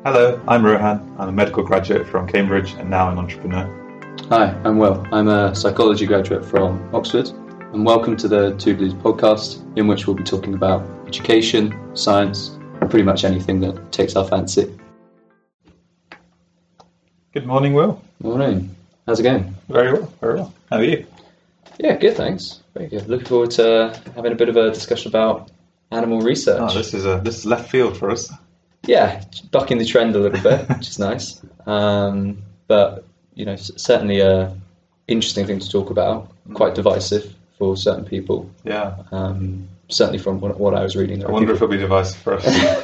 Hello, I'm Rohan. I'm a medical graduate from Cambridge and now an entrepreneur. Hi, I'm Will. I'm a psychology graduate from Oxford, and welcome to the Two Blues podcast, in which we'll be talking about education, science, and pretty much anything that takes our fancy. Good morning, Will. Morning. How's it going? Very well, very well. How are you? Yeah, good, thanks. Very good. Looking forward to having a bit of a discussion about animal research. Oh, this is left field for us. Yeah, bucking the trend a little bit, which is nice. But certainly a interesting thing to talk about. Quite divisive for certain people. Yeah. Certainly from what I was reading. I wonder if it'll be divisive for us.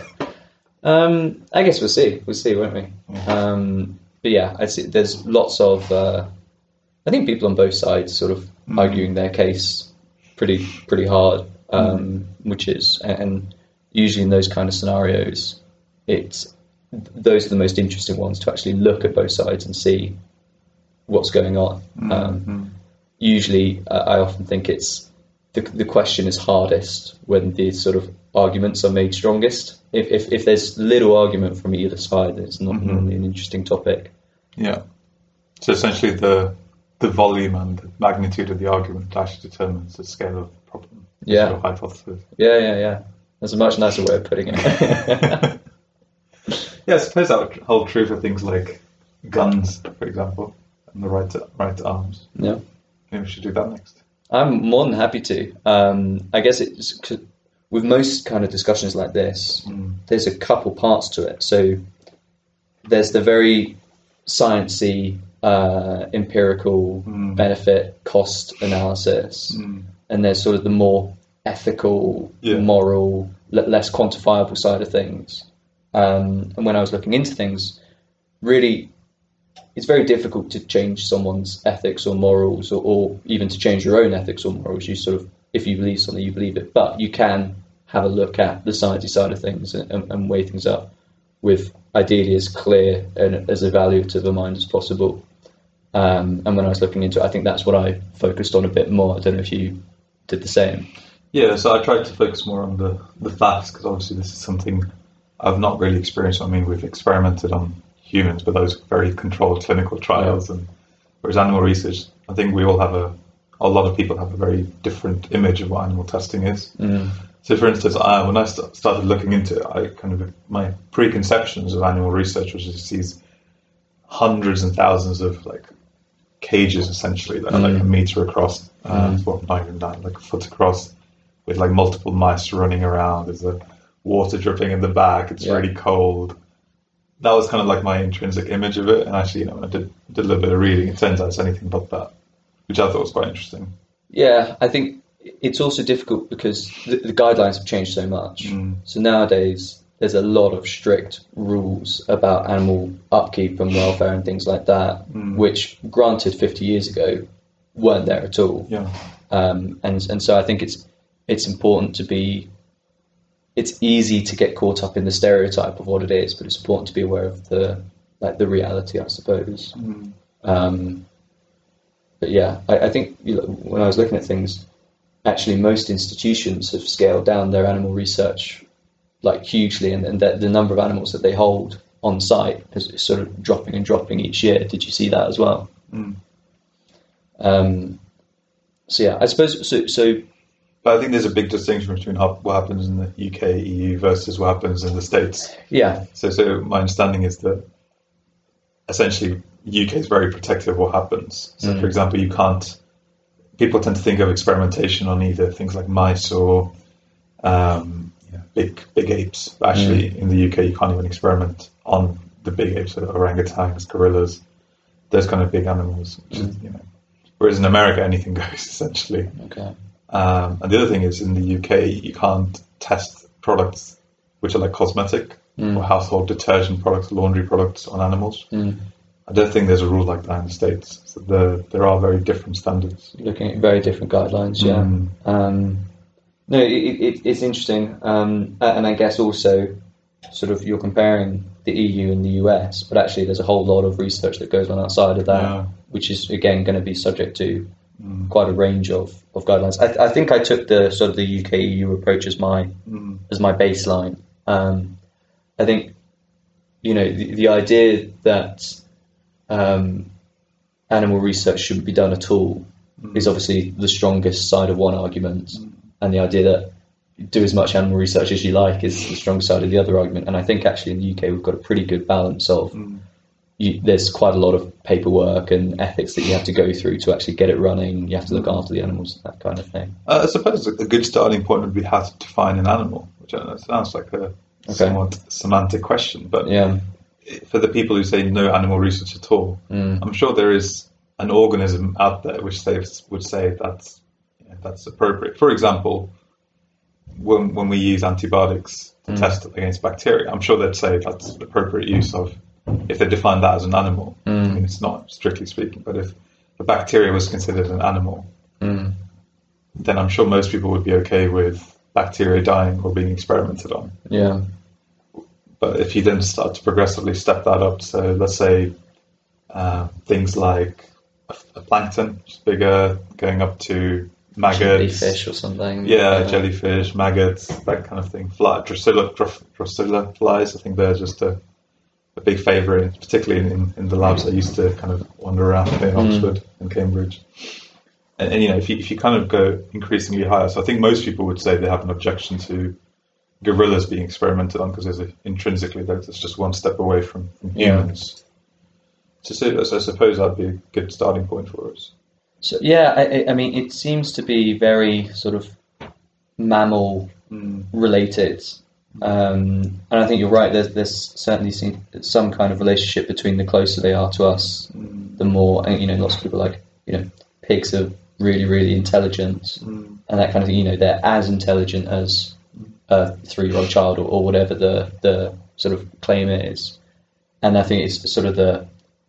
I guess we'll see. We'll see, won't we? Yeah. But yeah, I see. There's lots of. I think people on both sides sort of arguing their case pretty hard, which is and usually in those kind of scenarios. Those are the most interesting ones to actually look at both sides and see what's going on. Usually, I often think it's the question is hardest when the sort of arguments are made strongest. If there's little argument from either side, then it's not normally an interesting topic. Yeah. So essentially, the volume and the magnitude of the argument actually determines the scale of the problem. Yeah. Sort of hypothesis. Yeah. That's a much nicer way of putting it. Yeah, I suppose that would hold true for things like guns, for example, and the right to arms. Yeah. Maybe we should do that next. I'm more than happy to. I guess it's with most kind of discussions like this, there's a couple parts to it. So there's the very sciencey, empirical benefit cost analysis, and there's sort of the more ethical, moral, less quantifiable side of things. And when I was looking into things, really, it's very difficult to change someone's ethics or morals, or even to change your own ethics or morals. You sort of, if you believe something, you believe it. But you can have a look at the sciencey side of things and weigh things up with ideally as clear and as evaluative a mind as possible. And when I was looking into it, I think that's what I focused on a bit more. I don't know if you did the same. Yeah, so I tried to focus more on the facts, because obviously this is something I've not really experienced. I mean, we've experimented on humans, but those very controlled clinical trials, and whereas animal research, I think we all have a lot of people have a very different image of what animal testing is. So, for instance, when I started looking into it, my preconceptions of animal research was just these hundreds and thousands of like cages, essentially, that are like a meter across, well, not even that, like a foot across, with like multiple mice running around. There's a water dripping in the back. It's really cold. That was kind of like my intrinsic image of it. And actually, when I did a little bit of reading, it turns out it's anything but that, which I thought was quite interesting. Yeah, I think it's also difficult because the guidelines have changed so much. So nowadays, there's a lot of strict rules about animal upkeep and welfare and things like that, which, granted, 50 years ago, weren't there at all. Yeah. And so I think it's important to be. It's easy to get caught up in the stereotype of what it is, but it's important to be aware of the reality, I suppose. But yeah, I think when I was looking at things, actually most institutions have scaled down their animal research like hugely, and that the number of animals that they hold on site is sort of dropping each year. Did you see that as well? So yeah, I suppose so. But I think there's a big distinction between what happens in the UK, EU versus what happens in the States. Yeah. So my understanding is that essentially UK is very protective of what happens. So, for example, people tend to think of experimentation on either things like mice or big apes. But actually, in the UK, you can't even experiment on the big apes, so orangutans, gorillas, those kind of big animals. Which is, whereas in America, anything goes, essentially. Okay. And the other thing is, in the UK, you can't test products which are like cosmetic or household detergent products, laundry products on animals. I don't think there's a rule like that in the States. So there are very different standards. Looking at very different guidelines, yeah. No, it's interesting. And I guess also sort of you're comparing the EU and the US, but actually there's a whole lot of research that goes on outside of that, which is, again, going to be subject to quite a range of guidelines. I think I took the sort of the UK EU approach as my baseline. I think the idea that animal research shouldn't be done at all is obviously the strongest side of one argument, and the idea that do as much animal research as you like is the strong side of the other argument. And I think actually in the UK we've got a pretty good balance of there's quite a lot of paperwork and ethics that you have to go through to actually get it running. You have to look after the animals, that kind of thing. I suppose a good starting point would be how to define an animal, which I know sounds like a somewhat semantic question, but for the people who say no animal research at all, I'm sure there is an organism out there which they would say that's appropriate. For example, when we use antibiotics to test against bacteria, I'm sure they'd say that's appropriate use of, if they define that as an animal. I mean, it's not strictly speaking, but if the bacteria was considered an animal, then I'm sure most people would be okay with bacteria dying or being experimented on. Yeah. But if you then start to progressively step that up, so let's say things like a plankton, which is bigger, going up to maggots, jellyfish or something. Jellyfish, maggots, that kind of thing. Drosera flies, I think they're just a big favourite, particularly in the labs I used to kind of wander around in Oxford and Cambridge. And if you kind of go increasingly higher, so I think most people would say they have an objection to gorillas being experimented on because intrinsically that's just one step away from humans. So I suppose that'd be a good starting point for us. So I mean, it seems to be very sort of mammal related, and I think you're right. There's certainly some kind of relationship between the closer they are to us, the more. And lots of people like pigs are really, really intelligent, and that kind of thing. They're as intelligent as a 3-year-old child or whatever the sort of claim is. And I think it's sort of the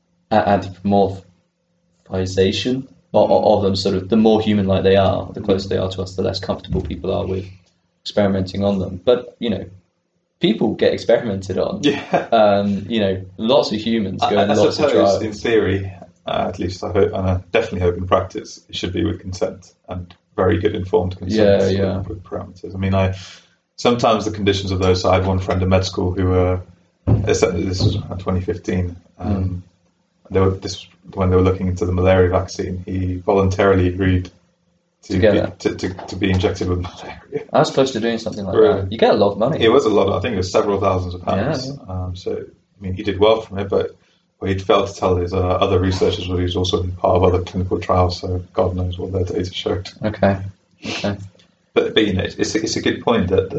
anthropomorphization of them. Sort of the more human-like they are, the closer they are to us, the less comfortable people are with experimenting on them. But people get experimented on. Lots of humans go in lots of trials. In theory, at least I hope, and I definitely hope in practice, it should be with consent and very good informed consent with parameters. I mean, sometimes the conditions of those. I had one friend in med school who, this was around 2015. When they were looking into the malaria vaccine, he voluntarily agreed to be injected with malaria. I was close to doing something like that. You get a lot of money. It was a lot. I think it was several thousands of pounds. Yeah. So I mean, he did well from it, but he'd failed to tell his other researchers that he was also part of other clinical trials. So God knows what their data showed. Okay. But it's a good point that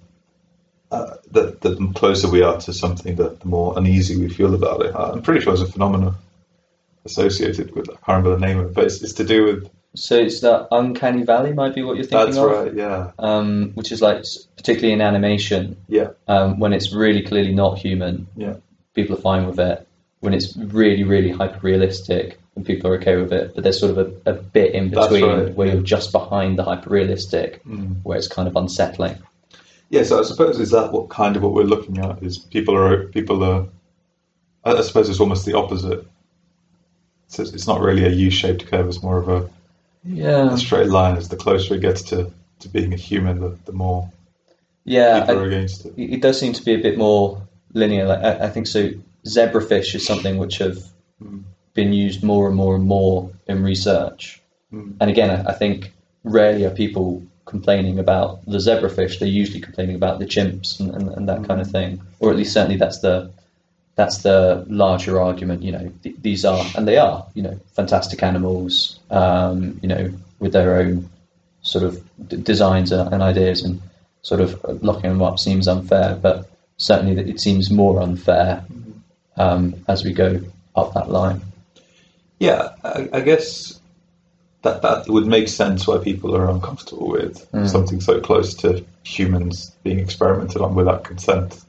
the closer we are to something, the more uneasy we feel about it. I'm pretty sure there's a phenomenon associated with, I can't remember the name of it, but it's to do with. So it's that uncanny valley, might be what you're thinking of. That's right, yeah. Which is like, particularly in animation, when it's really clearly not human, people are fine with it. When it's really, really hyper realistic, and people are okay with it, but there's sort of a bit in between where you're just behind the hyper realistic, where it's kind of unsettling. Yeah, so I suppose is that what we're looking at is people are. I suppose it's almost the opposite. So it's not really a U-shaped curve; it's more of a straight line. As the closer it gets to being a human, the more people are against it. It does seem to be a bit more linear. Like, I think so. Zebrafish is something which have been used more and more and more in research. And again, I think rarely are people complaining about the zebrafish. They're usually complaining about the chimps and that kind of thing, or at least certainly that's the larger argument. These are, and they are, fantastic animals, with their own sort of designs and ideas, and sort of locking them up seems unfair, but certainly that it seems more unfair as we go up that line. Yeah, I guess that would make sense why people are uncomfortable with something so close to humans being experimented on without consent.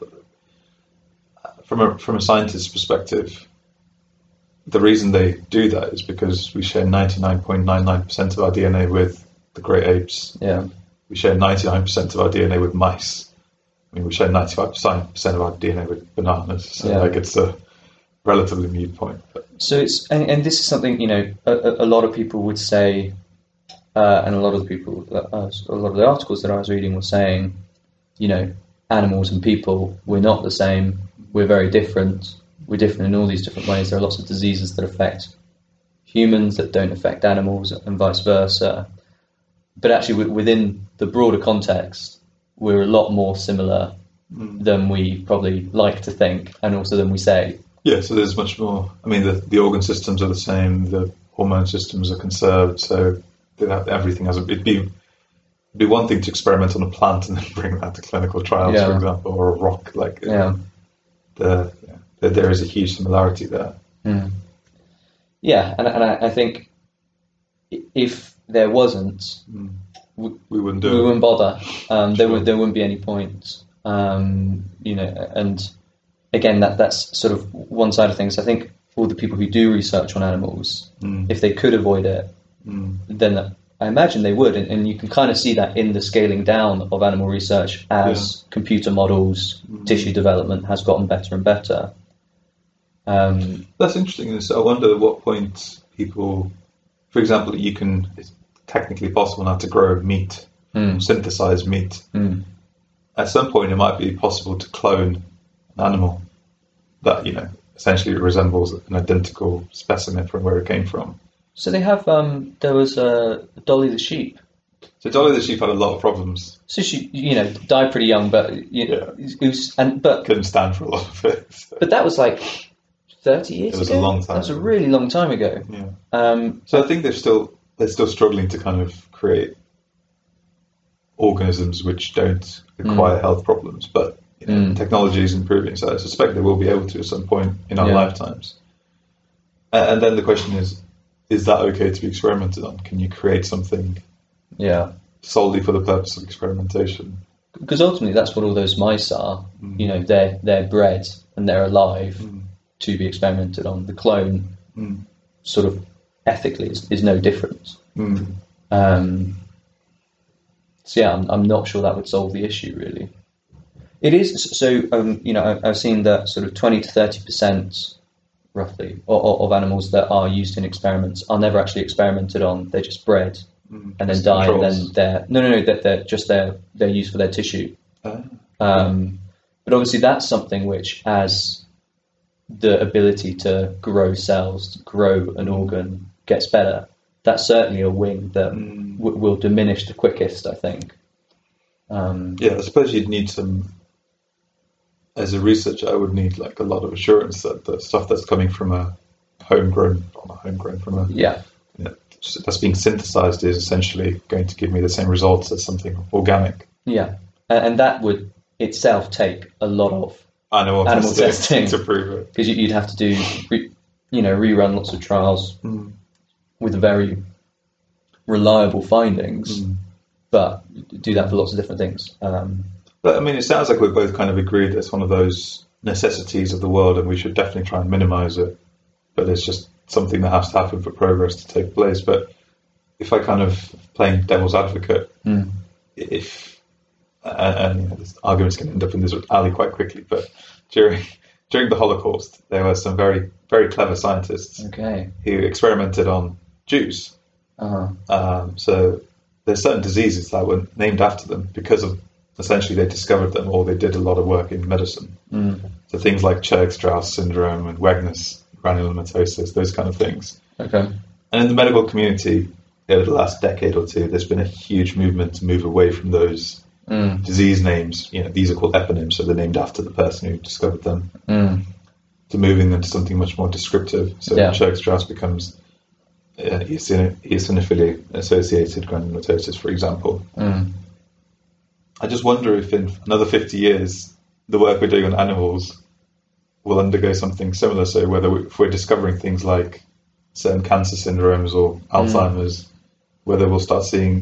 From a scientist's perspective, the reason they do that is because we share 99.99% of our DNA with the great apes. Yeah. We share 99% of our DNA with mice. I mean, we share 95% of our DNA with bananas. So it's a relatively moot point. So it's and this is something a lot of people would say, and a lot of the articles that I was reading were saying, animals and people, we're not the same. we're very different. We're different in all these different ways. There are lots of diseases that affect humans that don't affect animals, and vice versa. But actually, within the broader context, we're a lot more similar than we probably like to think, and also than we say. Yeah, so there's much more. I mean, the organ systems are the same, the hormone systems are conserved, so everything has it'd be one thing to experiment on a plant and then bring that to clinical trials, for example, or a rock. There is a huge similarity there. Mm. Yeah, and I think if there wasn't, we wouldn't we wouldn't bother. There wouldn't be any point. And again, that's sort of one side of things. I think all the people who do research on animals, if they could avoid it, then I imagine they would. And you can kind of see that in the scaling down of animal research as computer models, tissue development has gotten better and better. That's interesting. So I wonder at what point people, for example, it's technically possible now to grow meat, synthesize meat. At some point, it might be possible to clone an animal that essentially resembles an identical specimen from where it came from. So they have. There was Dolly the sheep. So Dolly the sheep had a lot of problems. So she, died pretty young, but but couldn't stand for a lot of it. So. But that was like 30 years ago. It was a long time. That was a really long time ago. Yeah. So I think they're still struggling to kind of create organisms which don't require health problems, but technology is improving, so I suspect they will be able to at some point in our lifetimes. And then the question is that okay to be experimented on? Can you create something solely for the purpose of experimentation? Because ultimately that's what all those mice are. They're bred and they're alive to be experimented on. The clone sort of ethically is no different. So I'm not sure that would solve the issue really. It is so. I've seen that sort of 20 to 30% roughly of animals that are used in experiments are never actually experimented on. They're just bred and then die, and then they're used for their tissue. But obviously that's something which, as the ability to grow cells, to grow an organ gets better, that's certainly a wing that will diminish the quickest, I think. I suppose you'd need some. As a researcher, I would need a lot of assurance that the stuff that's coming from that's being synthesized is essentially going to give me the same results as something organic. Yeah, and that would itself take a lot of animal testing to prove it, because you'd have to do rerun lots of trials with very reliable findings, but do that for lots of different things. But I mean, it sounds like we've both kind of agreed that it's one of those necessities of the world, and we should definitely try and minimize it. But it's just something that has to happen for progress to take place. But if I kind of playing devil's advocate, this argument's going to end up in this alley quite quickly. But during the Holocaust, there were some very, very clever scientists who experimented on Jews. So there's certain diseases that were named after them because of essentially they discovered them, or they did a lot of work in medicine. So things like Churg-Strauss syndrome and Wegener's granulomatosis, those kind of things. And in the medical community, over the last decade or two, there's been a huge movement to move away from those disease names. These are called eponyms, so they're named after the person who discovered them, to moving them to something much more descriptive. So Churg-Strauss becomes eosinophily associated granulomatosis, for example. I just wonder if in another 50 years, the work we're doing on animals will undergo something similar. So if we're discovering things like certain cancer syndromes or Alzheimer's, whether we'll start seeing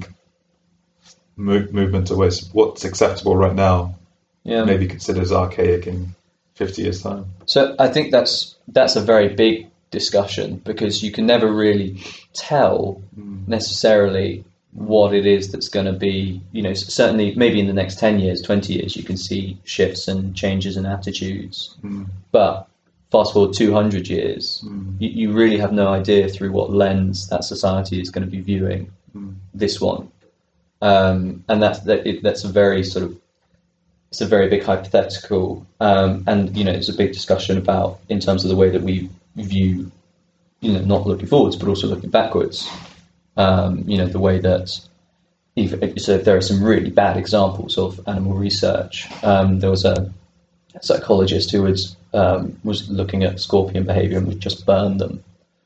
movement away. What's acceptable right now maybe considered as archaic in 50 years' time. So I think that's a very big discussion, because you can never really tell necessarily what it is that's going to be, certainly maybe in the next 10 years, 20 years, you can see shifts and changes in attitudes. But fast forward 200 years, you really have no idea through what lens that society is going to be viewing this one. And that's a very sort of it's a very big hypothetical, and it's a big discussion about in terms of the way that we view, not looking forwards but also looking backwards. The way that if there are some really bad examples of animal research. There was a psychologist who was looking at scorpion behaviour and would just burn them.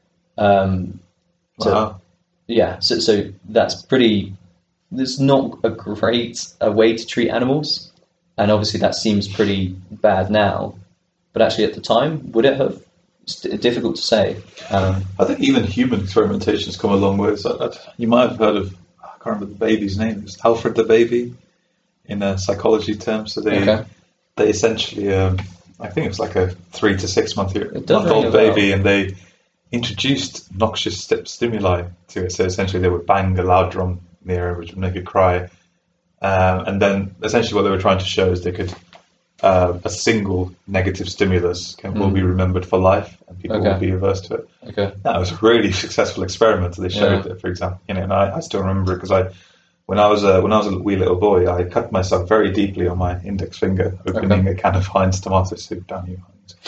Wow. Yeah, so that's pretty. There's not a great way to treat animals, and obviously that seems pretty bad now. But actually, at the time, would it have? It's difficult to say. I think even human experimentation has come a long way. So you might have heard of, I can't remember the baby's name. It's Alfred the baby, in a psychology term. So they essentially, I think it was like a 3 to 6 month old baby, and they introduced noxious stimuli to it. So essentially, they would bang a loud drum near it, which would make it cry. And then essentially what they were trying to show is they could, a single negative stimulus will be remembered for life, and people will be averse to it. Okay. That was a really successful experiment. They showed it, for example, and I still remember it because when I was a wee little boy, I cut myself very deeply on my index finger opening a can of Heinz tomato soup. Down you,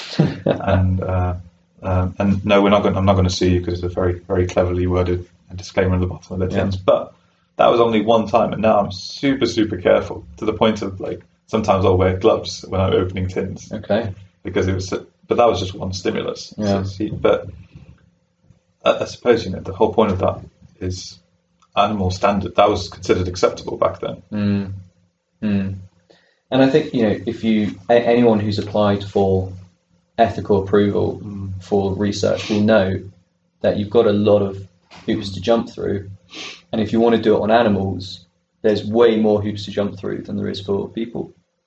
Heinz. And no, I'm not going to sue you because it's a very, very cleverly worded disclaimer at the bottom of the tins. But that was only one time, and now I'm super, super careful to the point of sometimes I'll wear gloves when I'm opening tins. Okay. Because but that was just one stimulus. Yeah. But I suppose the whole point of that is animal standard. That was considered acceptable back then. And I think if anyone who's applied for ethical approval for research will know that you've got a lot of hoops to jump through, and if you want to do it on animals, there's way more hoops to jump through than there is for people.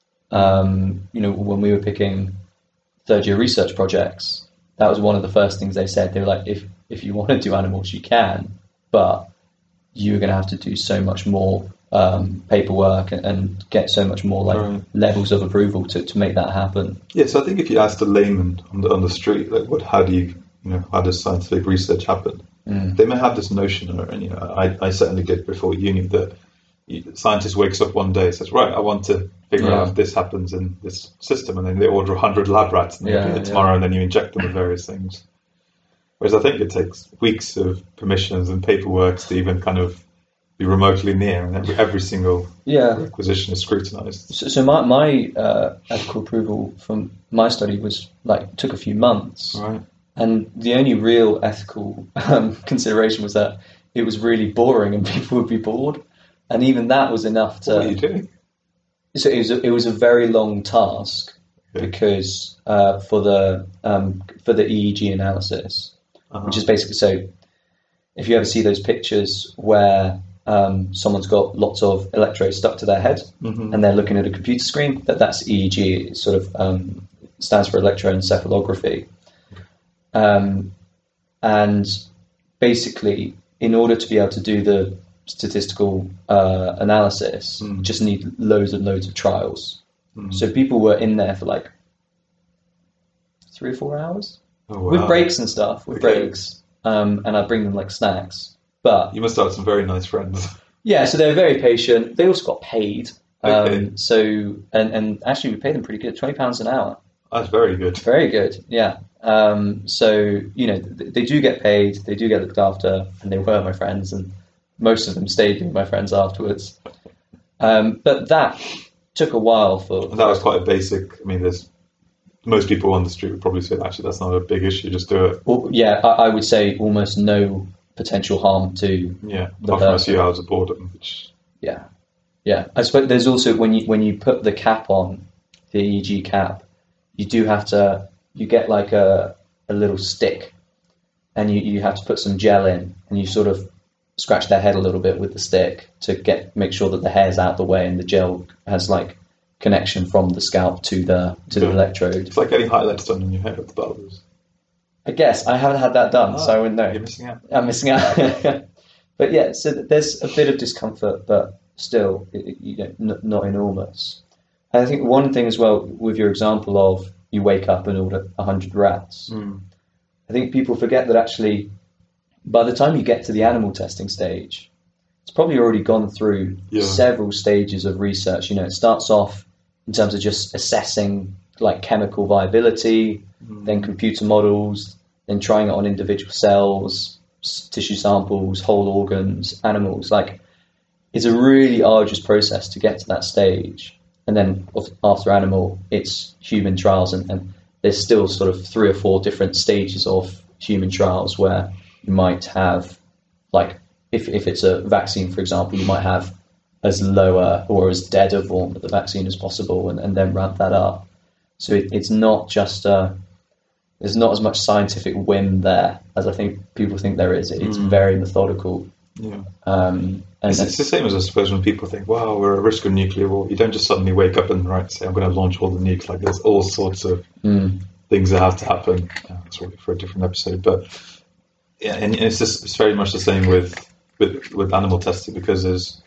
When we were picking third-year research projects, that was one of the first things they said. They were like, if you want to do animals, you can, but you're going to have to do so much more paperwork and get so much more levels of approval to make that happen. Yeah, so I think if you asked a layman on the street, how does scientific research happen? They may have this notion, and I certainly did before uni, that scientist wakes up one day and says, right, I want to figure out if this happens in this system, and then they order 100 lab rats and they do it tomorrow, and then you inject them with various things. Whereas I think it takes weeks of permissions and paperwork to even kind of be remotely near, and every single requisition is scrutinized. So my ethical approval from my study was took a few months. Right. And the only real ethical consideration was that it was really boring and people would be bored. And even that was enough to... What are you doing? So it was a very long task because for the EEG analysis, which is basically, so if you ever see those pictures where someone's got lots of electrodes stuck to their head and they're looking at a computer screen, that's EEG. It sort of stands for electroencephalography. And basically, in order to be able to do the statistical analysis, just need loads and loads of trials. So people were in there for 3 or 4 hours with breaks and stuff, and I'd bring them snacks. But you must have some very nice friends. Yeah, so they were very patient. They also got paid. So and actually we paid them pretty good, £20 an hour. That's very good. Very good, yeah. So they do get paid, they do get looked after, and they were my friends, and most of them stayed being my friends afterwards. But that took a while And that was quite a basic. I mean, there's most people on the street would probably say, actually, that's not a big issue. Just do it. Well, yeah, I would say almost no potential harm to apart from a few hours of boredom. Which... Yeah. I suppose there's also when you put the cap on, the EEG cap, you do have to. You get a little stick, and you have to put some gel in, and you sort of scratch their head a little bit with the stick to make sure that the hair's out the way and the gel has connection from the scalp to the electrode. It's like getting highlights done in your hair at the barbers. I guess I haven't had that done, so I wouldn't know. You're missing out. I'm missing out. But yeah, so there's a bit of discomfort, but still, not enormous. And I think one thing as well with your example of you wake up and order 100 rats. I think people forget that actually, by the time you get to the animal testing stage, it's probably already gone through several stages of research. It starts off in terms of just assessing like chemical viability, then computer models, then trying it on individual cells, tissue samples, whole organs, animals. Like, it's a really arduous process to get to that stage. And then after animal, it's human trials, and there's still sort of 3 or 4 different stages of human trials where you might have, like, if it's a vaccine, for example, you might have as lower or as dead a form of the vaccine as possible, and then ramp that up. So it's not just there's not as much scientific whim there as I think people think there is. It's very methodical. Yeah. And it's the same as, I suppose, when people think, wow, we're at risk of nuclear war. You don't just suddenly wake up and say, I'm going to launch all the nukes. Like, there's all sorts of things that have to happen. That's really for a different episode. But yeah, and it's very much the same with animal testing, because there's,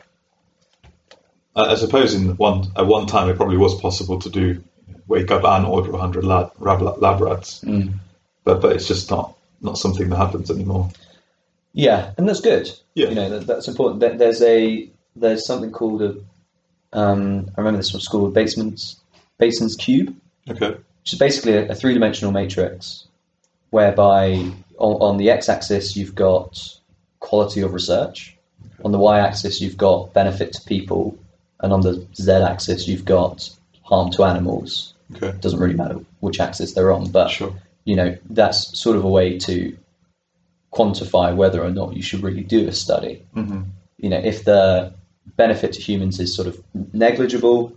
I suppose at one time it probably was possible to wake up and order 100 lab rats. But it's just not something that happens anymore. Yeah, and that's good. Yeah. You know, that's important. There's something called I remember this from school, Batesman's cube. Okay. Which is basically a 3-dimensional matrix whereby on the x-axis you've got quality of research, on the y-axis you've got benefit to people, and on the z-axis you've got harm to animals. Okay. It doesn't really matter which axis they're on, but sure. You know, that's sort of a way to quantify whether or not you should really do a study. You know, if the benefit to humans is sort of negligible,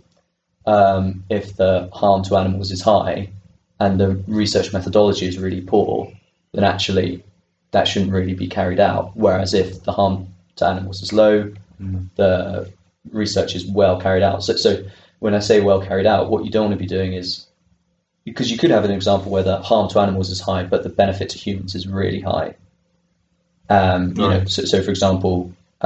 if the harm to animals is high, and the research methodology is really poor, then actually that shouldn't really be carried out. Whereas if the harm to animals is low, the research is well carried out. So when I say well carried out, what you don't want to be doing is, because you could have an example where the harm to animals is high, but the benefit to humans is really high. You know, so for example,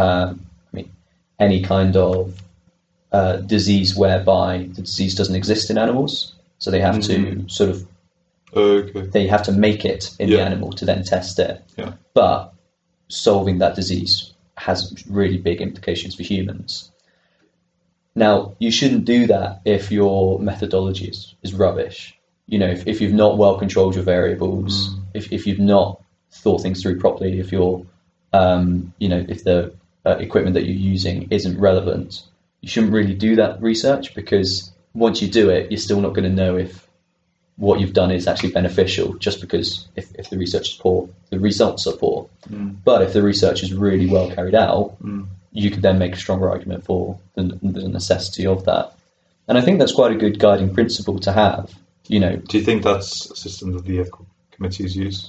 any kind of disease whereby the disease doesn't exist in animals, so they have to sort of they have to make it in the animal to then test it. Yeah. But solving that disease has really big implications for humans. Now, you shouldn't do that if your methodology is rubbish. You know, if you've not well controlled your variables, if you've not thought things through properly, if you're, you know, if the equipment that you're using isn't relevant, you shouldn't really do that research, because once you do it, you're still not going to know if what you've done is actually beneficial, just because if the research is poor, the results are poor. But if the research is really well carried out, you could then make a stronger argument for the necessity of that. And I think that's quite a good guiding principle to have. You know, do you think that's a system that the ethical committees use?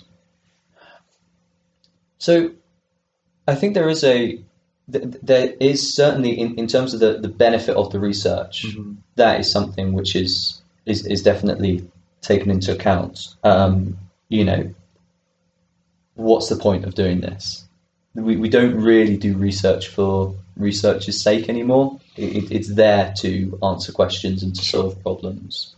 So I think there is certainly in terms of the benefit of the research, that is something which is definitely taken into account. You know, what's the point of doing this? We don't really do research for research's sake anymore. It's there to answer questions and to solve problems.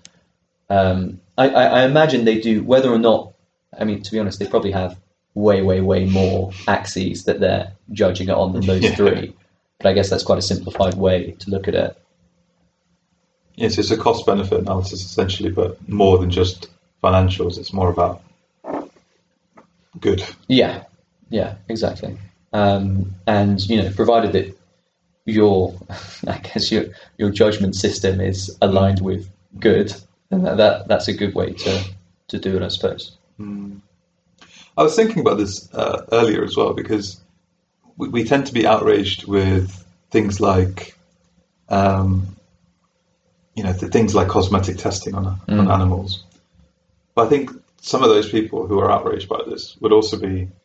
I imagine they do, whether or not, I mean, to be honest, they probably have way more axes that they're judging it on than those 3. But I guess that's quite a simplified way to look at it. Yes, it's a cost-benefit analysis essentially, but more than just financials. It's more about good. Yeah, exactly. And you know, provided that your judgment system is aligned with good, then that's a good way to do it, I suppose. I was thinking about this earlier as well, because we tend to be outraged with things like, you know, things like cosmetic testing on animals. But I think some of those people who are outraged by this would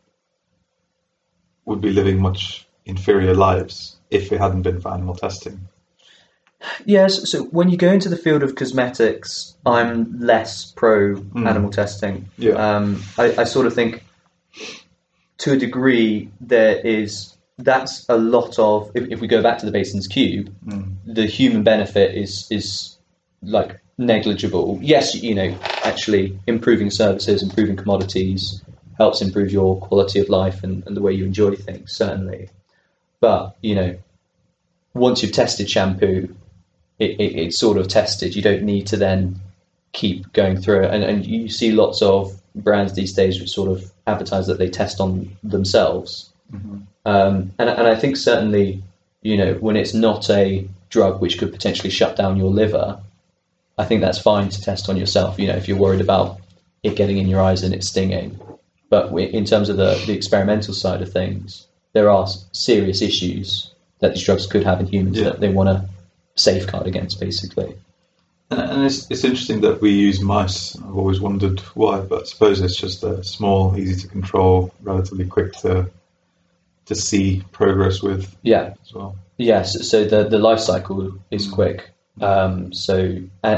be living much inferior lives if it hadn't been for animal testing. Yes, so when you go into the field of cosmetics, I'm less pro animal testing. Yeah. I sort of think, to a degree, that's a lot of, if we go back to the Batesman's cube, the human benefit is like negligible. Yes, you know, actually improving services, improving commodities helps improve your quality of life and the way you enjoy things, certainly. But, you know, once you've tested shampoo, it's sort of tested. You don't need to then keep going through it. And you see lots of brands these days which sort of advertise that they test on themselves. Mm-hmm. And I think certainly, when it's not a drug which could potentially shut down your liver, I think that's fine to test on yourself, if you're worried about it getting in your eyes and it stinging. But in terms of the experimental side of things, there are serious issues that these drugs could have in humans that they want to safeguard against, basically. And it's interesting that we use mice. I've always wondered why, but I suppose it's just small, easy to control, relatively quick to see progress with as well. Yes, so the life cycle is quick. So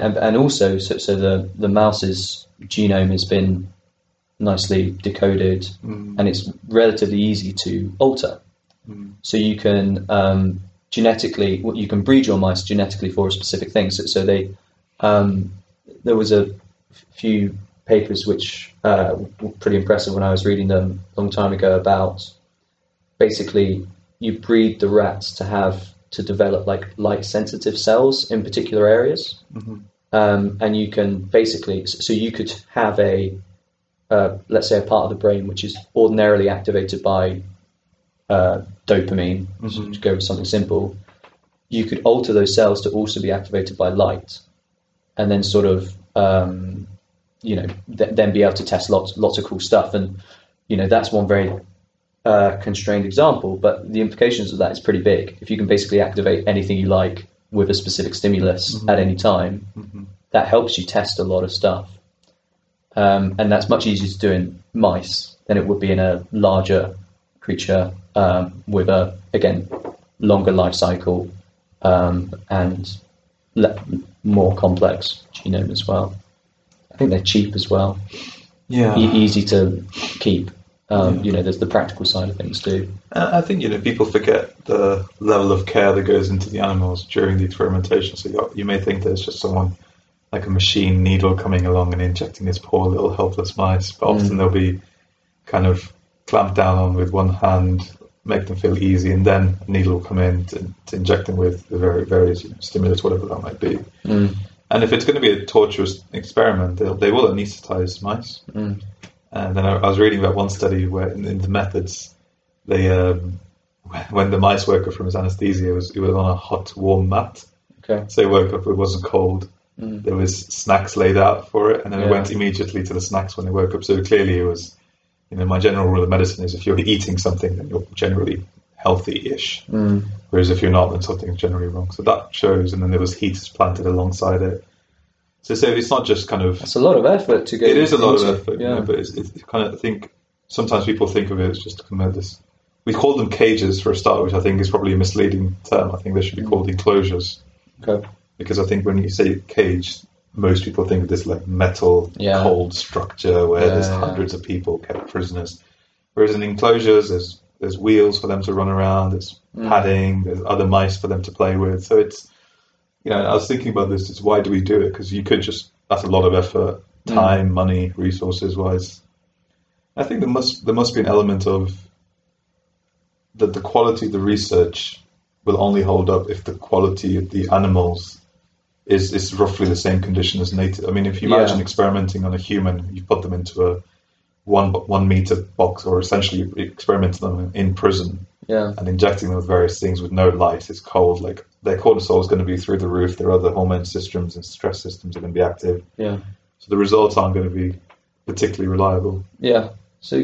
the mouse's genome has been nicely decoded, and it's relatively easy to alter. So you can you can breed your mice genetically for a specific thing. So they there was a few papers which were pretty impressive when I was reading them a long time ago about basically you breed the rats to develop like light sensitive cells in particular areas. And you can basically, so you could have let's say a part of the brain which is ordinarily activated by dopamine, to go with something simple. You could alter those cells to also be activated by light, and then sort of then be able to test lots of cool stuff. And that's one very constrained example, but the implications of that is pretty big. If you can basically activate anything you like with a specific stimulus at any time, that helps you test a lot of stuff. And that's much easier to do in mice than it would be in a larger creature with a, again, longer life cycle and more complex genome as well. I think they're cheap as well. Yeah, easy to keep. There's the practical side of things too. I think people forget the level of care that goes into the animals during the experimentation. So you may think there's just someone like a machine needle coming along and injecting this poor little helpless mice, but often they'll be kind of clamped down on with one hand, make them feel easy, and then a needle will come in to inject them with the various stimulus, whatever that might be. And if it's going to be a torturous experiment, they will anaesthetize mice. And then I was reading about one study where in the methods, they when the mice woke up from his anaesthesia, it was on a hot, warm mat. Okay. So he woke up, it wasn't cold. There was snacks laid out for it, and then it went immediately to the snacks when they woke up. So clearly it was, my general rule of medicine is if you're eating something, then you're generally healthy-ish. Whereas if you're not, then something's generally wrong. So that shows, and then there was heaters planted alongside it. So it's not just kind of... It's a lot of effort to go... It is a lot of effort, but it's kind of, I think, sometimes people think of it as just kind of this... We call them cages for a start, which I think is probably a misleading term. I think they should be called enclosures. Okay. Because I think when you say cage, most people think of this like metal, cold structure where there's hundreds of people kept prisoners. Whereas in enclosures, there's wheels for them to run around, there's padding, there's other mice for them to play with. So it's... I was thinking about this, it's why do we do it? Because you could just, that's a lot of effort, time, money, resources wise. I think there must be an element of that the quality of the research will only hold up if the quality of the animals is roughly the same condition as native. I mean, if you imagine experimenting on a human, you put them into a 1 meter box, or essentially experimenting them in prison. And injecting them with various things with no light, it's cold, like their cortisol is going to be through the roof, their other hormone systems and stress systems are going to be active. So the results aren't going to be particularly reliable. So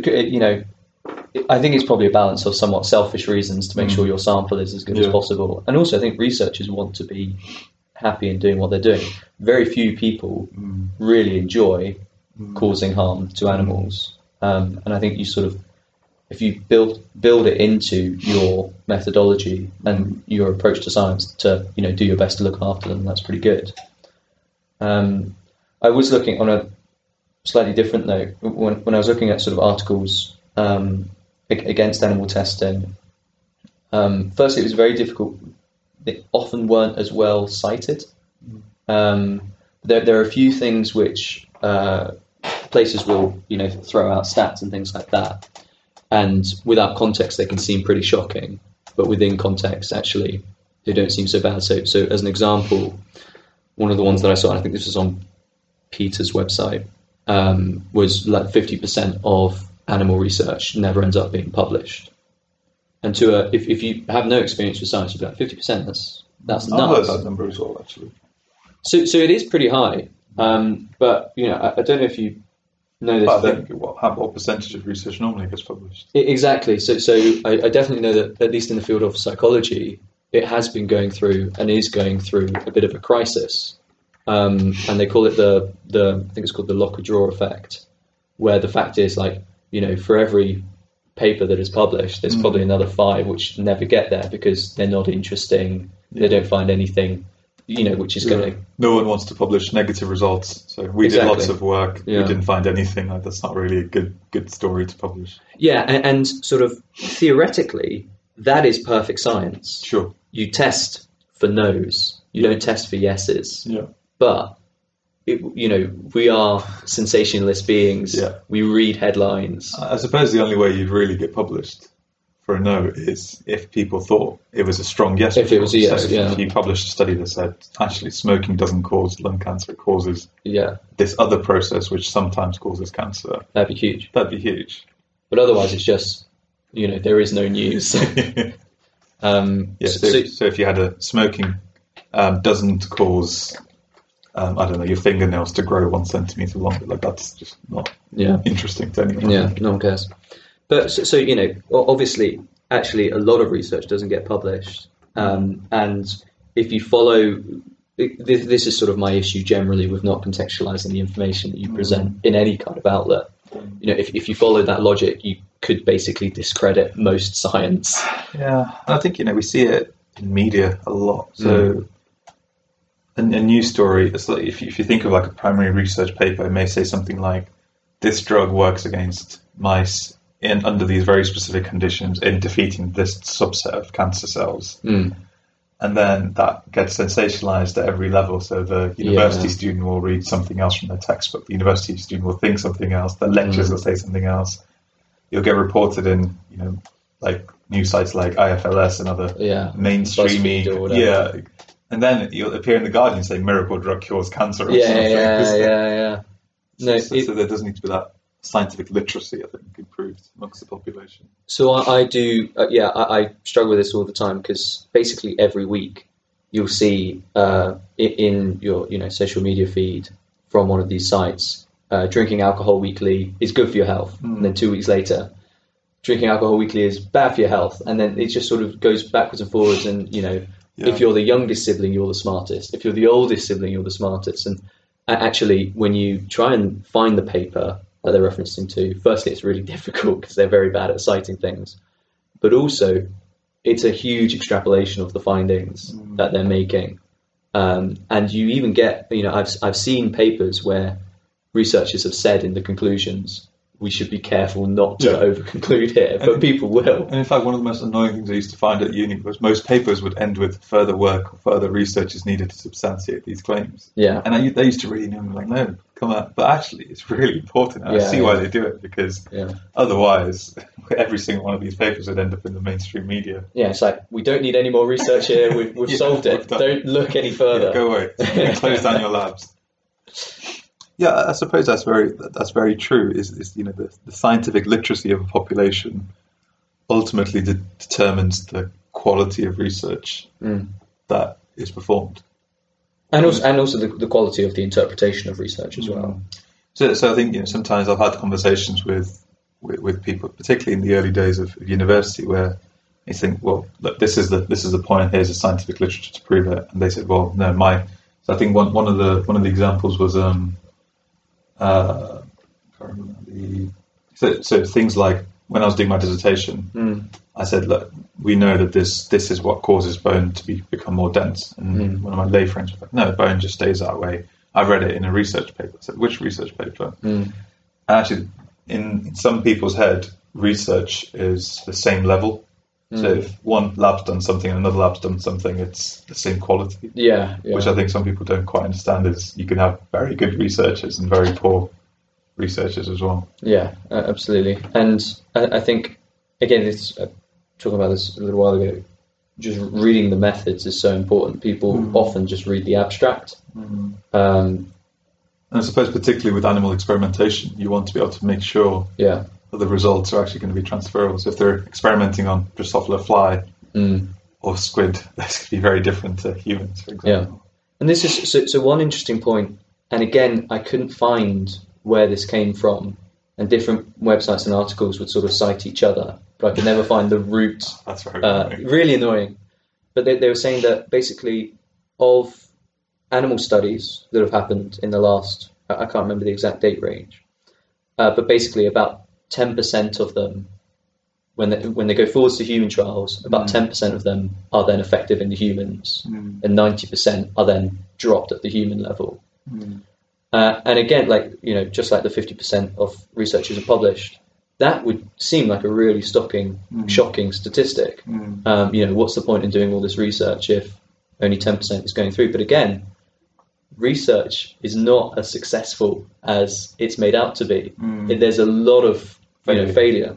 I think it's probably a balance of somewhat selfish reasons to make sure your sample is as good as possible, and also I think researchers want to be happy in doing what they're doing. Very few people really enjoy causing harm to animals, and I think you sort of, if you build it into your methodology and your approach to science to do your best to look after them, that's pretty good. I was looking on a slightly different note when I was looking at sort of articles against animal testing. Firstly, it was very difficult. They often weren't as well cited. There are a few things which places will throw out stats and things like that. And without context, they can seem pretty shocking. But within context, actually, they don't seem so bad. So as an example, one of the ones that I saw, and I think this was on Peter's website, was like 50% of animal research never ends up being published. And if you have no experience with science, you'd be like 50%. That's nuts. I've heard that number as well, actually. So it is pretty high. But I don't know if you know this. But I think what percentage of research normally gets published? Exactly. So I definitely know that, at least in the field of psychology, it has been going through and is going through a bit of a crisis. And they call it I think it's called the lock-jaw effect, where the fact is, like, for every paper that is published, there's probably another 5 which never get there because they're not interesting. They don't find anything, which is going to... No one wants to publish negative results. So we did lots of work. We didn't find anything. That's not really a good story to publish. Yeah, and sort of theoretically, that is perfect science. Sure. You test for no's. You don't test for yeses. Yeah. But, we are sensationalist beings. Yeah. We read headlines. I suppose the only way you'd really get published for a no is if people thought it was a strong yes. If it was a yes, If you published a study that said, actually, smoking doesn't cause lung cancer, it causes this other process which sometimes causes cancer. That'd be huge. But otherwise, it's just, there is no news. So if you had a smoking doesn't cause... I don't know, your fingernails to grow 1 centimetre longer. Like, that's just not interesting to anyone. Yeah, no one cares. But so obviously, actually, a lot of research doesn't get published. And if you follow, this is sort of my issue generally with not contextualising the information that you present in any kind of outlet. If you follow that logic, you could basically discredit most science. Yeah, I think, we see it in media a lot. So... A news story, it's like if you think of like a primary research paper, it may say something like, this drug works against mice under these very specific conditions in defeating this subset of cancer cells. And then that gets sensationalized at every level. So the university student will read something else from their textbook. The university student will think something else. The lecturers will say something else. You'll get reported in, like news sites like IFLS and other mainstream media. And then you'll appear in The Guardian saying miracle drug cures cancer or something. Yeah. No, so there does need to be that scientific literacy, I think, improved amongst the population. So I do, I struggle with this all the time because basically every week you'll see in your social media feed from one of these sites, drinking alcohol weekly is good for your health. And then 2 weeks later, drinking alcohol weekly is bad for your health. And then it just sort of goes backwards and forwards and, if you're the youngest sibling, you're the smartest. If you're the oldest sibling, you're the smartest. And actually, when you try and find the paper that they're referencing to, firstly, it's really difficult because they're very bad at citing things. But also, it's a huge extrapolation of the findings that they're making. And you even get, I've seen papers where researchers have said in the conclusions, we should be careful not to over-conclude here, but people will. And in fact, one of the most annoying things I used to find at uni was most papers would end with further work or further research is needed to substantiate these claims. Yeah. And they used to really know me like, no, come on. But actually, it's really important. I see why they do it, because otherwise, every single one of these papers would end up in the mainstream media. Yeah, it's like, we don't need any more research here. We've solved it. Don't look any further. Yeah, go away. Close down your labs. Yeah, I suppose that's very true. Is the scientific literacy of a population ultimately determines the quality of research that is performed, and also the quality of the interpretation of research as well. So I think sometimes I've had conversations with people, particularly in the early days of university, where you think, well, look, this is the point. Here's the scientific literature to prove it, and they said, well, no, So I think one of the examples was I can't remember so things like when I was doing my dissertation, I said, look, we know that this is what causes bone to become more dense. And one of my lay friends was like, no, bone just stays that way. I read it in a research paper. I said, which research paper? And actually, in some people's head, research is the same level. So if one lab's done something and another lab's done something, it's the same quality. Yeah. Which I think some people don't quite understand is you can have very good researchers and very poor researchers as well. Yeah, absolutely. And I think, again, it's talking about this a little while ago, just reading the methods is so important. People often just read the abstract. And I suppose particularly with animal experimentation, you want to be able to make sure that the results are actually going to be transferable. So if they're experimenting on Drosophila fly or squid, that's going to be very different to humans, for example. Yeah. And this is so one interesting point, and again, I couldn't find where this came from, and different websites and articles would sort of cite each other, but I could never find the root. That's very annoying. Really annoying. But they were saying that basically of animal studies that have happened in the last, I can't remember the exact date range, but basically about 10% of them, when they go forwards to human trials, about 10% of them are then effective in the humans, and 90% are then dropped at the human level. And again, just like the 50% of research isn't published, that would seem like a really shocking statistic. What's the point in doing all this research if only 10% is going through? But again, research is not as successful as it's made out to be. There's a lot of failure.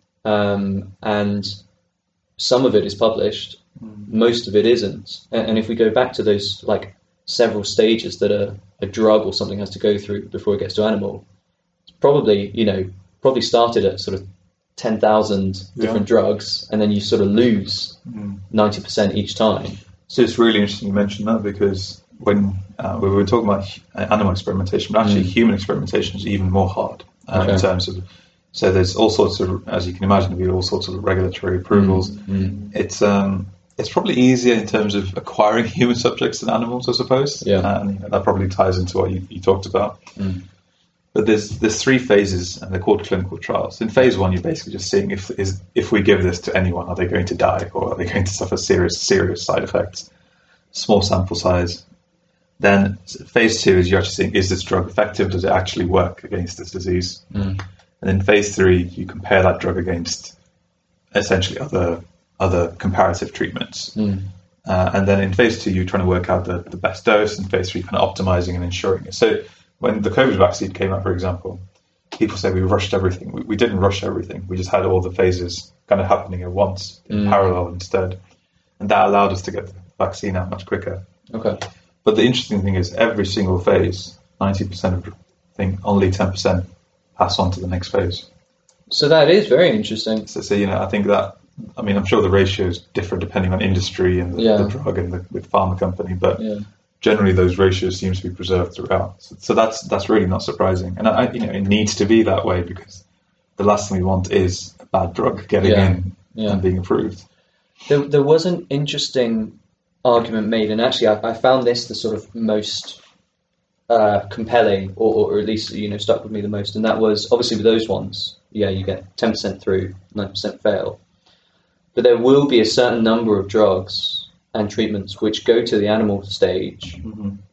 And some of it is published, most of it isn't. And if we go back to those several stages that a drug or something has to go through before it gets to animal, it's probably started at sort of 10,000 different drugs, and then you sort of lose 90% each time. So it's really interesting you mentioned that, because when we were talking about animal experimentation, but actually human experimentation is even more hard in terms of. So there's all sorts of, as you can imagine, there'll be all sorts of regulatory approvals. It's probably easier in terms of acquiring human subjects than animals, I suppose. And that probably ties into what you talked about. But there's three phases, and they're called clinical trials. In phase one, you're basically just seeing if we give this to anyone, are they going to die, or are they going to suffer serious side effects? Small sample size. Then phase two is you're actually seeing, is this drug effective? Does it actually work against this disease? And in phase three, you compare that drug against essentially other comparative treatments. And then in phase two, you're trying to work out the best dose. In phase three, kind of optimizing and ensuring it. So when the COVID vaccine came out, for example, people say we rushed everything. We didn't rush everything. We just had all the phases kind of happening at once in parallel instead. And that allowed us to get the vaccine out much quicker. Okay. But the interesting thing is every single phase, 90% of the thing, only 10% pass on to the next phase. So that is very interesting. So I think that, I'm sure the ratios differ depending on industry and the drug and with pharma company, but generally those ratios seem to be preserved throughout. So that's really not surprising. And it needs to be that way, because the last thing we want is a bad drug getting in and being approved. There was an interesting argument made, and actually I found this the sort of most compelling, or at least stuck with me the most, and that was obviously with those ones, you get 10% through, 90% fail, but there will be a certain number of drugs and treatments which go to the animal stage,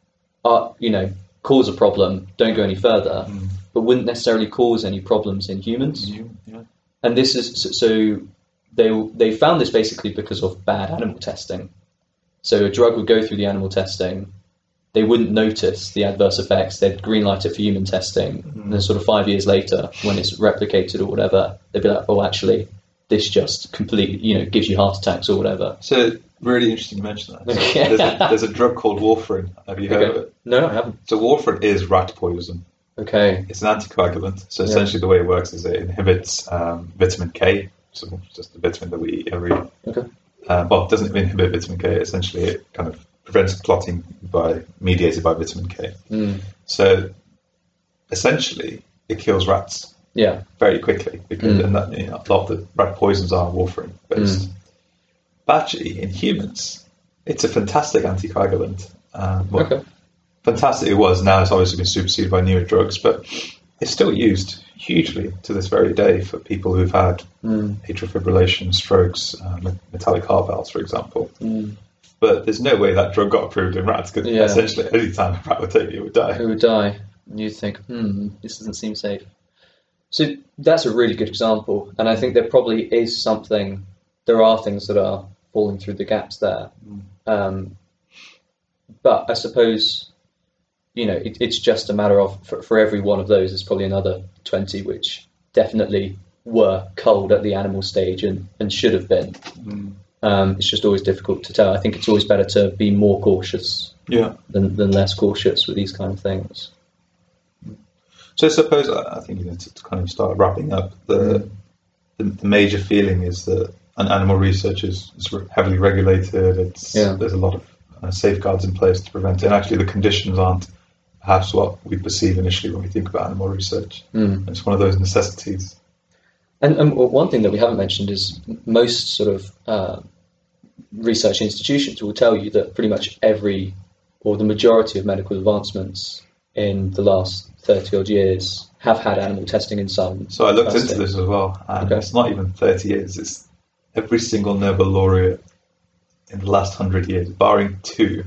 cause a problem, don't go any further, but wouldn't necessarily cause any problems in humans. And this is so they found this basically because of bad animal testing. So a drug would go through the animal testing, they wouldn't notice the adverse effects, they'd greenlight it for human testing, and then sort of 5 years later, when it's replicated or whatever, they'd be like, oh, actually, this just completely, gives you heart attacks or whatever. So, really interesting you mention that. So there's a drug called warfarin. Have you heard of it? No, I haven't. So warfarin is rat poison. Okay. It's an anticoagulant. So essentially the way it works is it inhibits vitamin K, so just the vitamin that we eat every day. Okay. Well, it doesn't inhibit vitamin K. Essentially, it kind of prevents clotting mediated by vitamin K. So essentially, it kills rats very quickly, because and that, a lot of the rat poisons are warfarin based. But actually, in humans, it's a fantastic anticoagulant. Fantastic it was. Now it's obviously been superseded by newer drugs, but it's still used hugely to this very day for people who've had atrial fibrillation, strokes, metallic heart valves, for example. But there's no way that drug got approved in rats, because essentially any time a rat would take it would die. It would die. And you'd think, this doesn't seem safe. So that's a really good example. And I think there probably is there are things that are falling through the gaps there. But I suppose, it's just a matter of, for every one of those, there's probably another 20 which definitely were culled at the animal stage and should have been. It's just always difficult to tell. I think it's always better to be more cautious than less cautious with these kind of things. So I suppose, I think, to kind of start wrapping up, the major feeling is that animal research is heavily regulated. There's a lot of safeguards in place to prevent it, and actually the conditions aren't perhaps what we perceive initially when we think about animal research. It's one of those necessities. And one thing that we haven't mentioned is most sort of research institutions will tell you that pretty much every, or the majority of medical advancements in the last 30 odd years have had animal testing in some. So I looked into this as well, and it's not even 30 years, it's every single Nobel laureate in the last 100 years, barring two,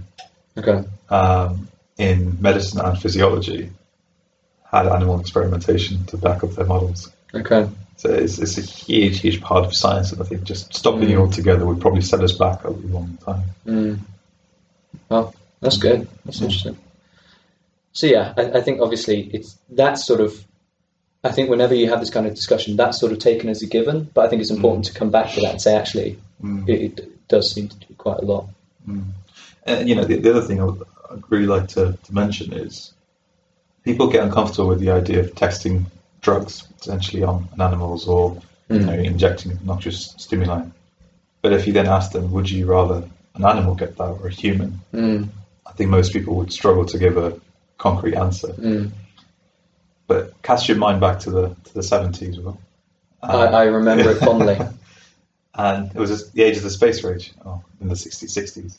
in medicine and physiology, had animal experimentation to back up their models. So it's a huge part of science, and I think just stopping it altogether would probably set us back a long time. Well, that's good. That's interesting. So yeah, I think obviously it's that sort of. I think whenever you have this kind of discussion, that's sort of taken as a given. But I think it's important to come back to that and say, actually, it does seem to do quite a lot. And the other thing I'd really like to mention is people get uncomfortable with the idea of testing drugs essentially on animals or injecting noxious stimuli. But if you then ask them, would you rather an animal get that or a human? I think most people would struggle to give a concrete answer. But cast your mind back to the 70s, Will. I remember it fondly. And it was the age of the space race in the 60s.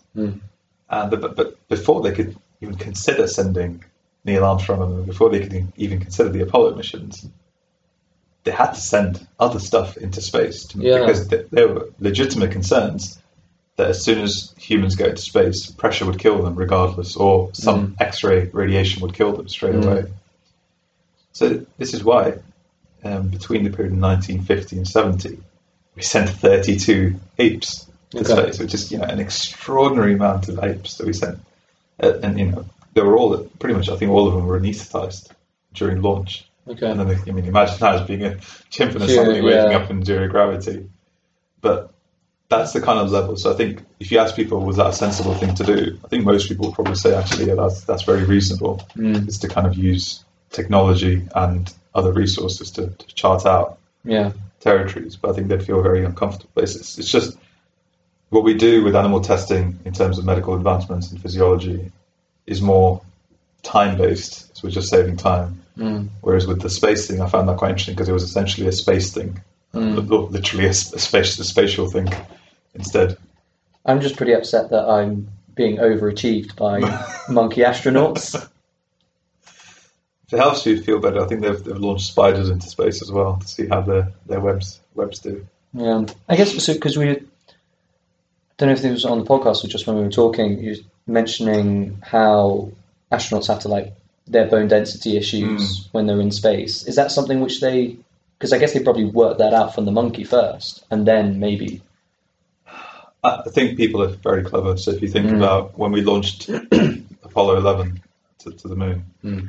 But before they could even consider sending Neil Armstrong on the moon, before they could even consider the Apollo missions, they had to send other stuff into space because there were legitimate concerns that as soon as humans go into space, pressure would kill them regardless, or some X-ray radiation would kill them straight away. So this is why between the period of 1950 and 70, we sent 32 apes to space, which is an extraordinary amount of apes that we sent. And they were all pretty much, I think all of them were anaesthetized during launch. And then imagine that as being a chimp and suddenly waking up in zero gravity. But that's the kind of level. So I think if you ask people, was that a sensible thing to do? I think most people would probably say, actually, that's very reasonable. Is to kind of use technology and other resources to chart out territories. But I think they'd feel very uncomfortable. It's just what we do with animal testing in terms of medical advancements in physiology is more time-based. So we're just saving time. Whereas with the space thing, I found that quite interesting because it was essentially a space thing, literally a spatial thing instead. I'm just pretty upset that I'm being overachieved by monkey astronauts. If it helps you feel better, I think they've launched spiders into space as well to see how their webs do. Yeah, I guess so because I don't know if it was on the podcast or just when we were talking, you were mentioning how astronauts have to their bone density issues when they're in space. Is that something which because I guess they probably worked that out from the monkey first and then maybe... I think people are very clever. So if you think about when we launched Apollo 11 to the moon,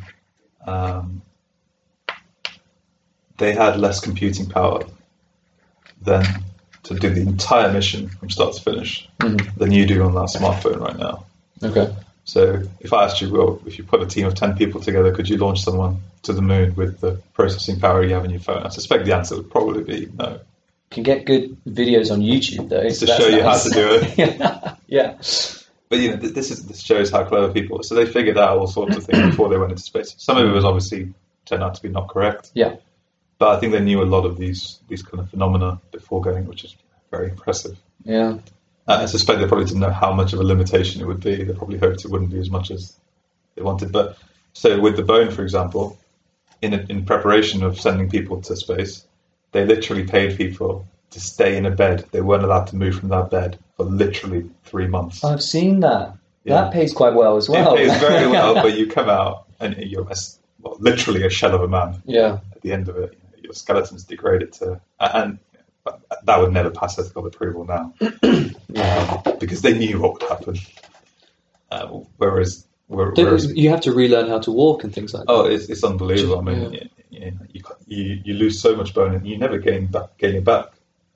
they had less computing power than to do the entire mission from start to finish than you do on that smartphone right now. So if I asked you, well, if you put a team of 10 people together, could you launch someone to the moon with the processing power you have in your phone? I suspect the answer would probably be no. You can get good videos on YouTube, though. To show you how to do it. Yeah. But, this shows how clever people are. So they figured out all sorts of things before they went into space. Some of it was obviously turned out to be not correct. Yeah. But I think they knew a lot of these kind of phenomena before going, which is very impressive. Yeah. I suspect they probably didn't know how much of a limitation it would be. They probably hoped it wouldn't be as much as they wanted. But so with the bone, for example, in preparation of sending people to space, they literally paid people to stay in a bed. They weren't allowed to move from that bed for literally 3 months. I've seen that. Yeah. That pays quite well as well. It pays very well, but you come out and you're literally a shell of a man. Yeah. At the end of it, your skeleton's degraded to... And that would never pass ethical approval now. Because they knew what would happen. Whereas you have to relearn how to walk and things like that. Oh, it's unbelievable. I mean, you lose so much bone and you never gain it back. So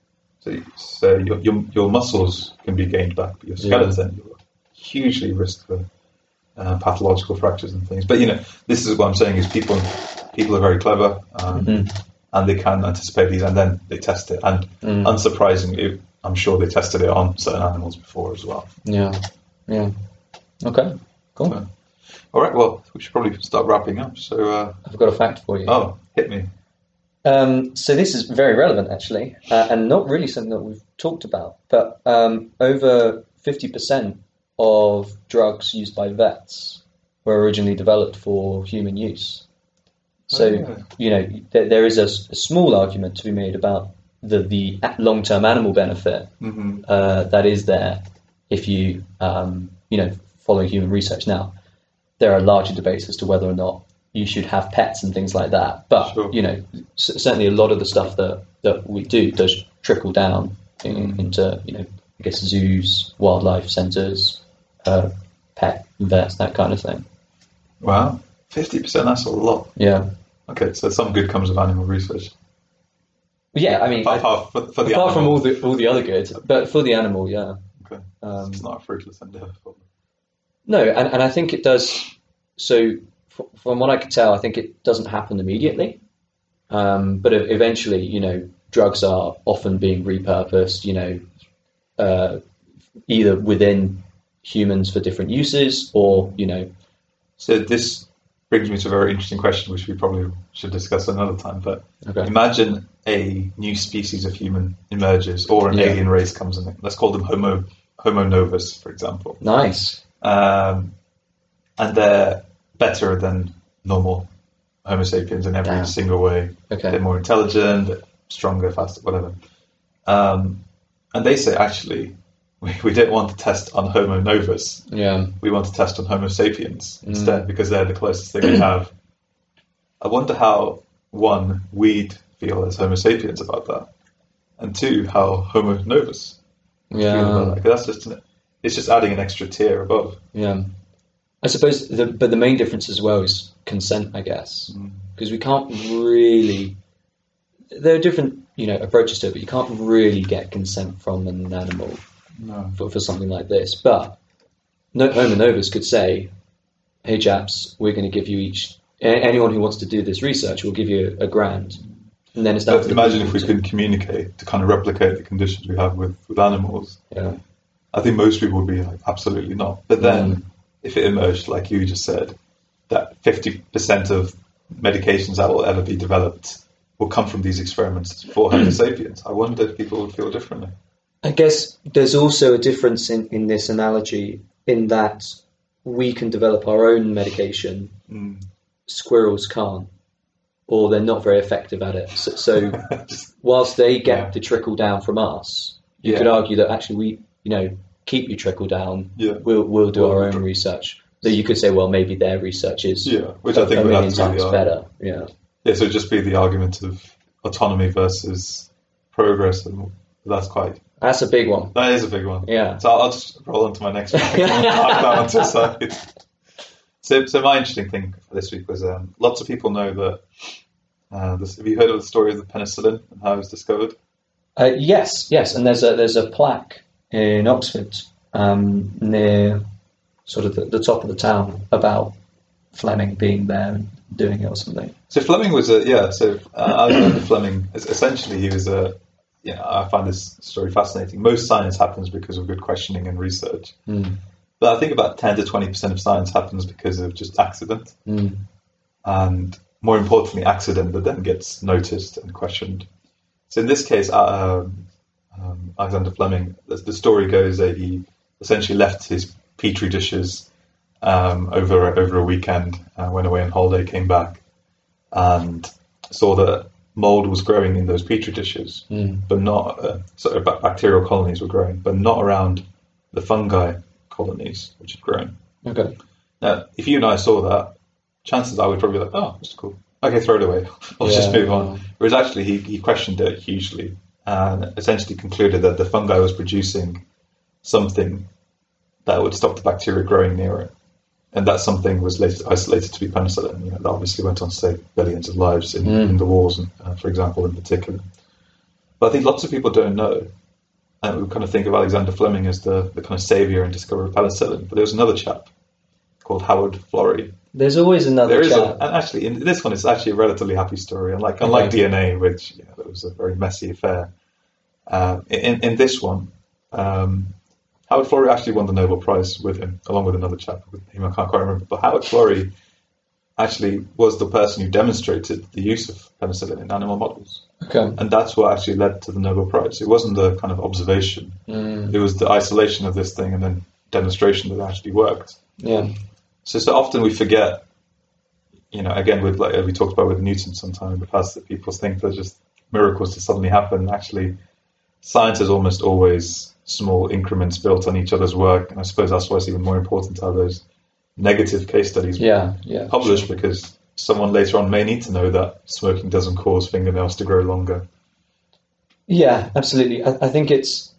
So your muscles can be gained back, but your skeleton, you're hugely risk for pathological fractures and things. But this is what I'm saying is people are very clever, and they can anticipate these, and then they test it. And unsurprisingly, I'm sure they tested it on certain animals before as well. Yeah. Okay, cool. So, all right, well, we should probably start wrapping up. So I've got a fact for you. Oh, hit me. So this is very relevant, actually, and not really something that we've talked about. But over 50% of drugs used by vets were originally developed for human use. So, there is a small argument to be made about the long-term animal benefit that is there if you, follow human research. Now, there are larger debates as to whether or not you should have pets and things like that. But, certainly a lot of the stuff that we do does trickle down into, I guess, zoos, wildlife centres, pet vets, that kind of thing. Wow, 50%, that's a lot. Yeah. Okay, so some good comes of animal research. Yeah, I mean, apart from all the other good, but for the animal, yeah. Okay, it's not a fruitless endeavour. No, and I think it does. So, from what I could tell, I think it doesn't happen immediately, but eventually, drugs are often being repurposed, either within humans for different uses, or So this brings me to a very interesting question, which we probably should discuss another time. But imagine a new species of human emerges, or an alien race comes in. Let's call them Homo novus, for example. Nice. And they're better than normal Homo sapiens in every single way. Okay. They're more intelligent, they're stronger, faster, whatever. And they say, actually, we don't want to test on Homo novus. Yeah. We want to test on Homo sapiens instead, because they're the closest thing we have. I wonder how, one, we'd feel as Homo sapiens about that, and two, how Homo novus feel about that. 'Cause it's just adding an extra tier above. Yeah. I suppose, but the main difference as well is consent, I guess, because we can't really. There are different, approaches to it, but you can't really get consent from an animal for something like this. But Homo novus could say, "Hey, chaps, we're going to give you anyone who wants to do this research, we'll give you $1,000," and then it's down to imagine if we could communicate to kind of replicate the conditions we have with animals. Yeah. I think most people would be like, absolutely not. But then, if it emerged, like you just said, that 50% of medications that will ever be developed will come from these experiments for Homo sapiens, I wonder if people would feel differently. I guess there's also a difference in this analogy in that we can develop our own medication, squirrels can't, or they're not very effective at it. So whilst they get the trickle down from us, you could argue that actually we, keep your trickle down. Yeah. We'll do our own research. So you could say, well, maybe their research is which I think would have to times be better. Yeah. Yeah. So it'd just be the argument of autonomy versus progress, and that's a big one. That is a big one. Yeah. So I'll just roll on to my next one. I'll that one to the side. So my interesting thing for this week was lots of people know that. Have you heard of the story of the penicillin and how it was discovered? Yes, and there's a plaque in Oxford near sort of the top of the town about Fleming being there and doing it or something. So Fleming was Alexander Fleming, essentially he was I find this story fascinating. Most science happens because of good questioning and research. But I think about 10 to 20% of science happens because of just accident. And more importantly, accident that then gets noticed and questioned. So in this case, Alexander Fleming, the story goes that he essentially left his petri dishes over a weekend, went away on holiday, came back, and saw that mold was growing in those petri dishes, but not bacterial colonies were growing, but not around the fungi colonies which had grown. Okay. Now, if you and I saw that, chances are we'd probably be like, "Oh, that's cool. Okay, throw it away. Let's just move on." Whereas actually, he questioned it hugely and essentially concluded that the fungi was producing something that would stop the bacteria growing near it. And that something was later isolated to be penicillin. That obviously went on to save billions of lives in the wars, for example, in particular. But I think lots of people don't know. And we kind of think of Alexander Fleming as the kind of savior and discoverer of penicillin. But there was another chap called Howard Florey. There's always another chap. And actually, in this one, it's actually a relatively happy story. Unlike DNA, which it was a very messy affair. In this one, Howard Florey actually won the Nobel Prize with him, along with another chap with him I can't quite remember. But Howard Florey actually was the person who demonstrated the use of penicillin in animal models. Okay. And that's what actually led to the Nobel Prize. It wasn't the kind of observation. It was the isolation of this thing and then demonstration that it actually worked. Yeah. So often we forget, again, with like we talked about with Newton sometime in the past, that people think they're just miracles that suddenly happen. Actually, science is almost always small increments built on each other's work. And I suppose that's why it's even more important to have those negative case studies published, because someone later on may need to know that smoking doesn't cause fingernails to grow longer. Yeah, absolutely. I think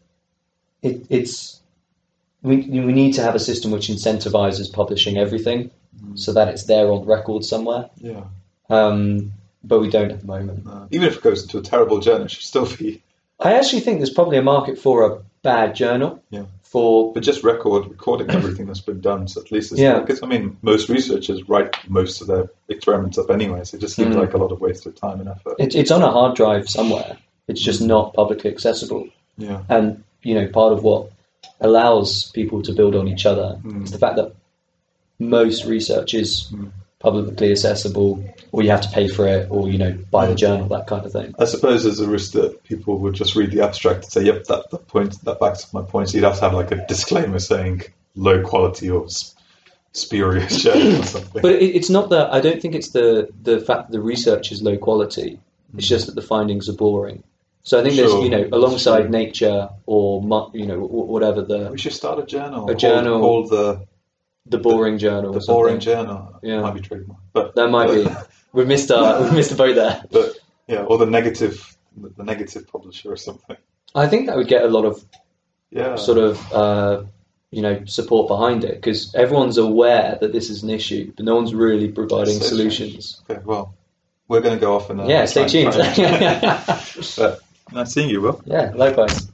we need to have a system which incentivizes publishing everything so that it's there on record somewhere. Yeah. But we don't at the moment. No. Even if it goes into a terrible journal, it should still be. I actually think there's probably a market for a bad journal. Yeah. But just recording everything that's been done. So at least it's because most researchers write most of their experiments up anyway, so it just seems like a lot of wasted time and effort. It's on a hard drive somewhere. It's just not publicly accessible. Yeah. And part of what allows people to build on each other is the fact that most research is publicly accessible, or you have to pay for it, or buy the journal, that kind of thing. I suppose there's a risk that people would just read the abstract and say, "Yep, that backs up my point." So you'd have to have like a disclaimer saying low quality or spurious journal or something. But it's not that. I don't think it's the fact that the research is low quality. It's just that the findings are boring. So I think there's alongside Nature or whatever we should start a journal. A journal called the boring journal. The boring journal. Yeah, might be trademark, but that might be. We've missed a boat there. But or the negative publisher or something. I think that would get a lot of sort of support behind it, because everyone's aware that this is an issue, but no one's really providing solutions. Okay, well, we're going to go off and stay tuned. But nice seeing you, Will. Yeah, likewise.